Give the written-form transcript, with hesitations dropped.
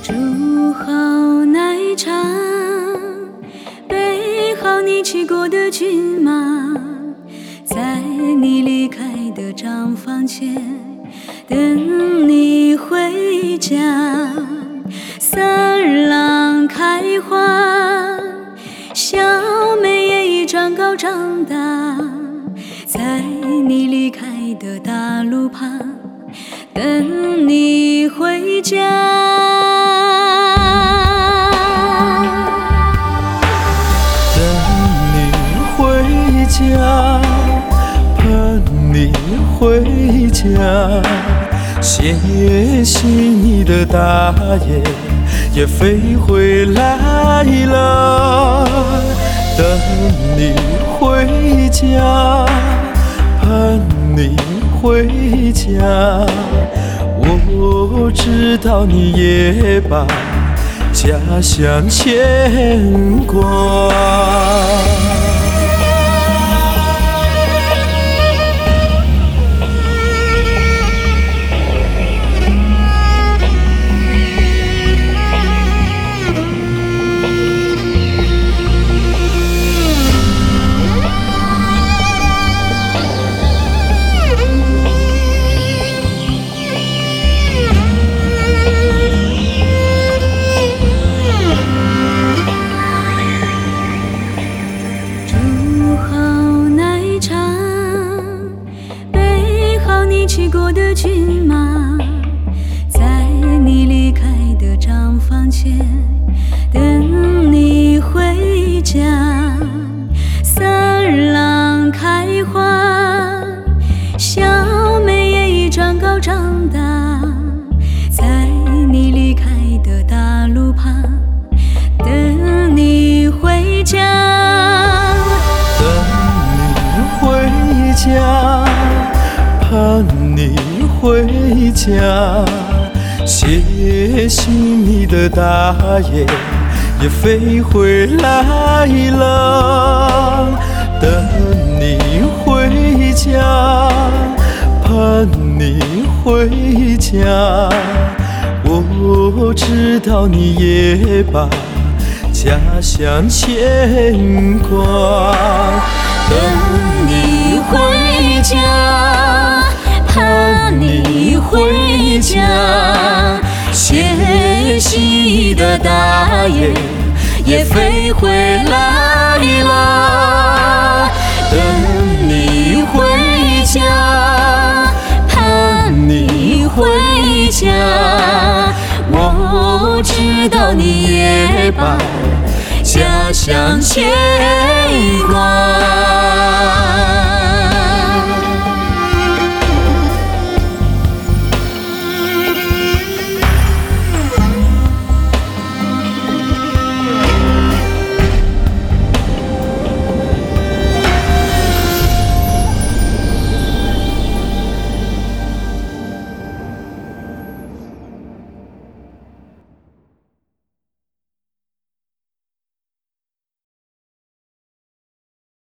煮好奶茶，备好你骑过的骏马，在你离开的账房前等你回家。三郎开花，小妹也已长高长大，在你离开的大路旁等你回家。 等你回家，盼你回家，谢谢你的大雁也飞回来了。等你回家，盼你回家，我知道你也把家乡牵挂。 骑过的骏马，在你离开的账房前等你回家。三郎开花，小妹也已长高长大，在你离开的大路旁等你回家。 等你回家，盼你回家，谢谢你的大雁也飞回来了。等你回家，盼你回家，我知道你也把家乡牵挂。 等你回家，盼你回家，谢谢你的大雁也飞回来了。等你回家，盼你回家，我知道你也把家乡牵挂。